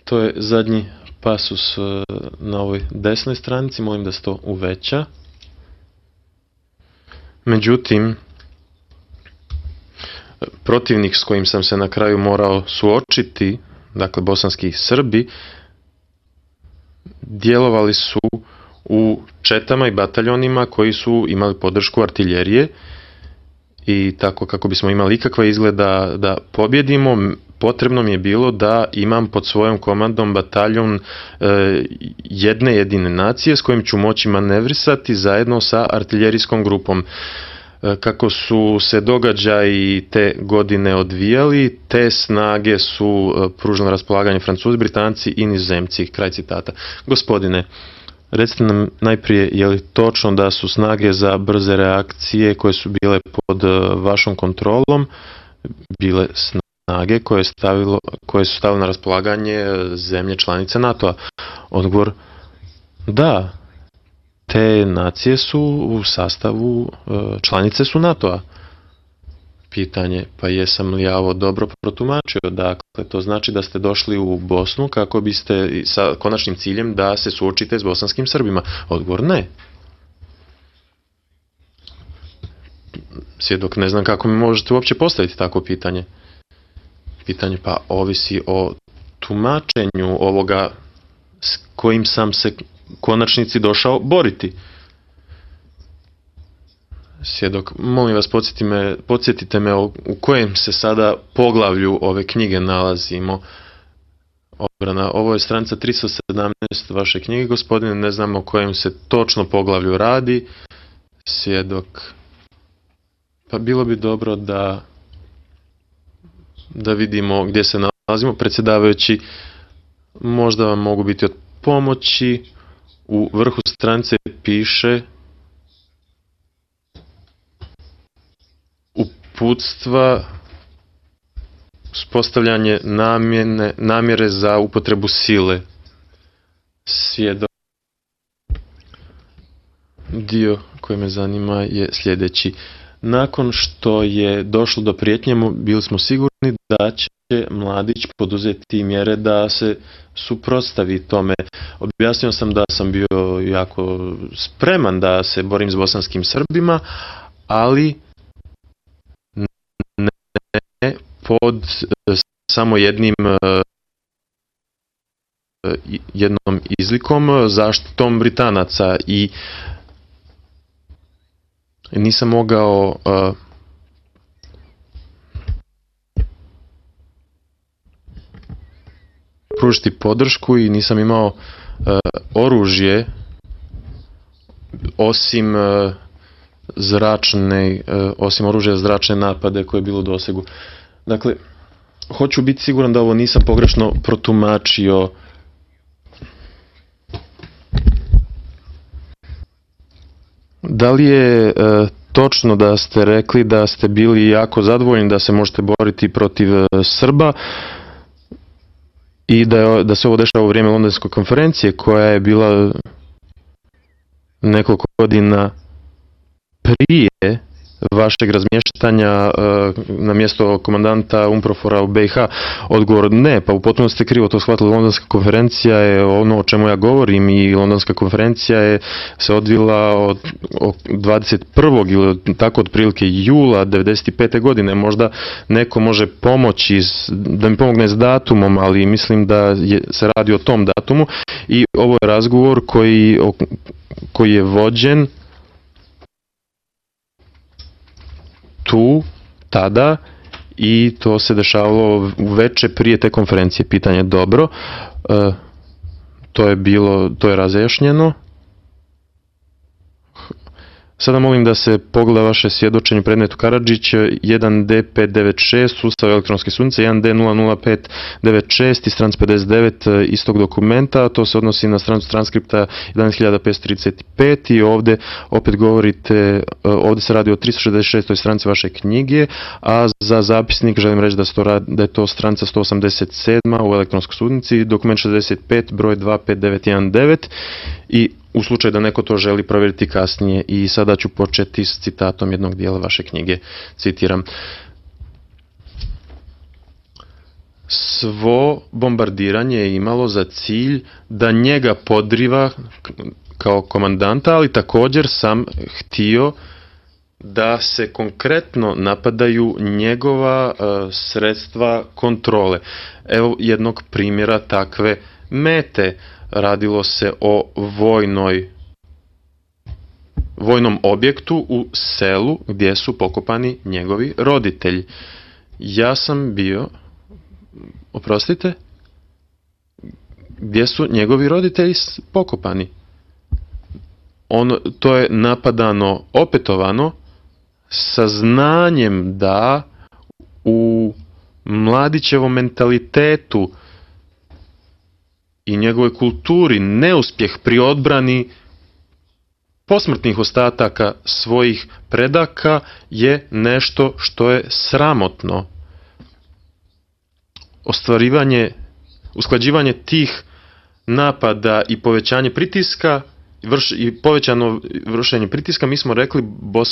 To je zadnji pasus na ovoj desnoj stranici, molim da se to uveća. Međutim, protivnik s kojim sam se na kraju morao suočiti, dakle bosanski Srbi, djelovali su u četama i bataljonima koji su imali podršku artiljerije i tako kako bismo imali ikakva izgleda da pobjedimo, potrebno mi je bilo da imam pod svojom komandom bataljon jedne jedine nacije s kojim ću moći manevrisati zajedno sa artiljerijskom grupom. Kako su se događaji te godine odvijali, te snage su pružili na raspolaganje Francuzi, Britanci i Nizozemci. Kraj citata. Gospodine, recite nam najprije, je li točno da su snage za brze reakcije koje su bile pod vašom kontrolom bile snage koje su stavile na raspolaganje zemlje članice NATO-a? Odgovor, da. Te nacije su u sastavu članice su NATO-a. Pitanje, pa jesam li ja ovo dobro protumačio? Dakle, to znači da ste došli u Bosnu kako biste sa konačnim ciljem da se suočite s bosanskim Srbima. Odgovor, ne. Svjedok, ne znam kako mi možete uopće postaviti tako pitanje. Pitanje pa ovisi o tumačenju ovoga s kojim sam se konačnici došao boriti. Svjedok, molim vas, podsjetite me u kojem se sada poglavlju ove knjige nalazimo. Obrana, ovo je stranica 317 vaše knjige, gospodine, ne znam o kojem se točno poglavlju radi. Svjedok, pa bilo bi dobro da vidimo gdje se nalazimo. Predsjedavajući, možda vam mogu biti od pomoći. U vrhu stranice piše uputstva, uspostavljanje namjere za upotrebu sile. Svjedok. Dio koji me zanima je sljedeći. Nakon što je došlo do prijetnje, bili smo sigurni da će mladić poduzeti mjere da se suprotstavi tome. Objasnio sam da sam bio jako spreman da se borim s bosanskim Srbima, ali ne pod samo jednom izlikom, zaštitom Britanaca, i nisam mogao pružiti podršku i nisam imao oružje osim oružja zračne napade koje je bilo u dosegu. Dakle, hoću biti siguran da ovo nisam pogrešno protumačio. Da li je točno da ste rekli da ste bili jako zadovoljni da se možete boriti protiv Srba i da se ovo dešava u vrijeme Londonske konferencije koja je bila nekoliko godina prije vašeg razmještanja na mjesto komandanta UNPROFOR-a u BiH? Odgovor, ne, pa u potpunosti ste krivo to shvatili. Londonska konferencija je ono o čemu ja govorim i Londonska konferencija se odvila od 21. ili tako otprilike jula 1995. godine. Možda neko može pomoći da mi pomogne s datumom, ali mislim da se radi o tom datumu i ovo je razgovor koji je vođen tada i to se dešavalo uveče prije te konferencije. Pitanje, dobro, to je razjašnjeno. Sada molim da se pogleda vaše svjedočenje u predmetu Karadžić 1D596 sustav elektronske sudnice, 1D00596 i stranic 59 istog dokumenta. To se odnosi na stranicu transkripta 11535 i ovdje opet govorite, ovdje se radi o 366. stranici vaše knjige, a za zapisnik želim reći da je to stranica 187 u elektronskoj sudnici, dokument 65 broj 25919 i u slučaju da neko to želi provjeriti kasnije. I sada ću početi s citatom jednog dijela vaše knjige. Citiram. svo bombardiranje je imalo za cilj da njega podriva kao komandanta, ali također sam htio da se konkretno napadaju njegova sredstva kontrole. Evo jednog primjera takve mete. Radilo se o vojnom objektu u selu gdje su pokopani njegovi roditelji. Ja sam bio, oprostite, gdje su njegovi roditelji pokopani. To je napadano opetovano sa znanjem da u Mladićevom mentalitetu i njegovoj kulturi neuspjeh pri odbrani posmrtnih ostataka svojih predaka je nešto što je sramotno. Usklađivanje tih napada i povećanje pritiska i povećano vršenje pritiska, mi smo rekli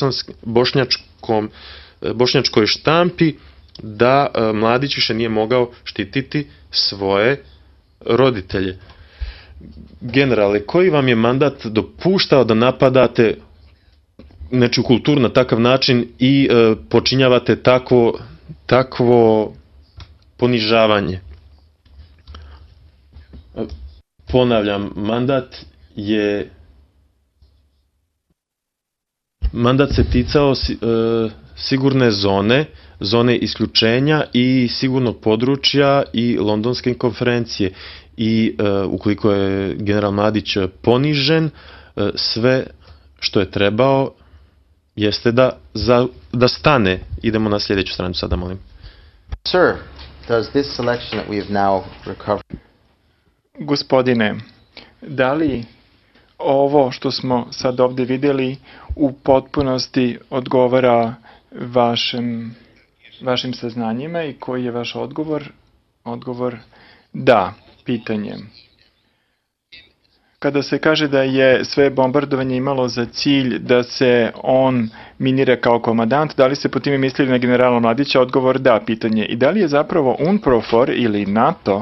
bošnjačkoj štampi da Mladić više nije mogao štititi svoje roditelje. Generale, koji vam je mandat dopuštao da napadate nečiju kulturu na takav način i počinjavate takvo ponižavanje? Ponavljam, mandat se ticao sigurne zone isključenja i sigurnog područja i londonske konferencije. I ukoliko je general Mladić ponižen, sve što je trebao jeste da stane. Idemo na sljedeću stranicu sada, molim. Sir, does this selection that we have now recovered... Gospodine, da li ovo što smo sad ovdje vidjeli u potpunosti odgovara vašim saznanjima i koji je vaš odgovor? Odgovor da. Pitanje. Kada se kaže da je sve bombardovanje imalo za cilj da se on minira kao komandant, da li se po time mislili na generala Mladića? Odgovor da. Pitanje. I da li je zapravo UNPROFOR ili NATO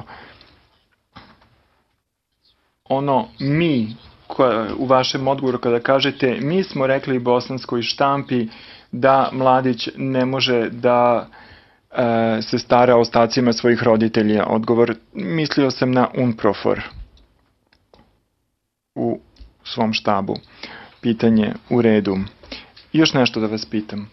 ono mi, u vašem odgovoru kada kažete mi smo rekli bosanskoj štampi da Mladić ne može da se stara o ostacima svojih roditelja? Odgovor, mislio sam na UNPROFOR u svom štabu. Pitanje, u redu. Još nešto da vas pitam.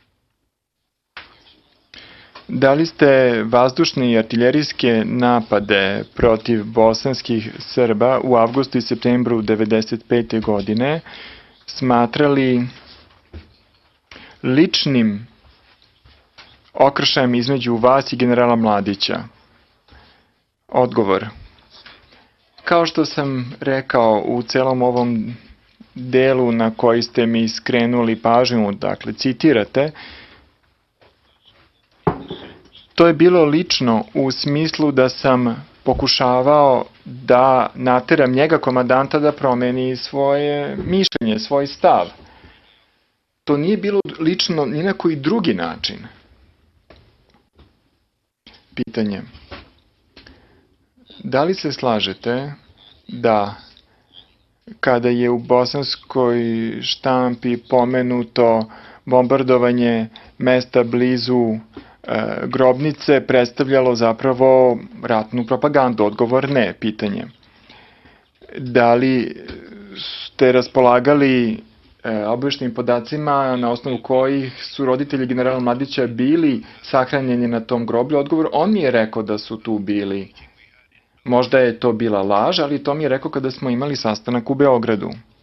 Da li ste vazdušne i artiljerijske napade protiv bosanskih Srba u avgustu i septembru 1995. godine smatrali ličnim okršajem između vas i generala Mladića? Odgovor. Kao što sam rekao u celom ovom delu na koji ste mi skrenuli pažnju, dakle citirate, to je bilo lično u smislu da sam pokušavao da nateram njega, komandanta, da promeni svoje mišljenje, svoj stav. To nije bilo lično ni na koji drugi način. Pitanje. Da li se slažete da kada je u bosanskoj štampi pomenuto bombardovanje mesta blizu grobnice predstavljalo zapravo ratnu propagandu? Odgovor ne. Pitanje. Da li ste raspolagali obavještajnim podacima na osnovu kojih su roditelji generala Mladića bili sahranjeni na tom groblju? Odgovor, on mi je rekao da su tu bili. Možda je to bila laž, ali to mi je rekao kada smo imali sastanak u Beogradu.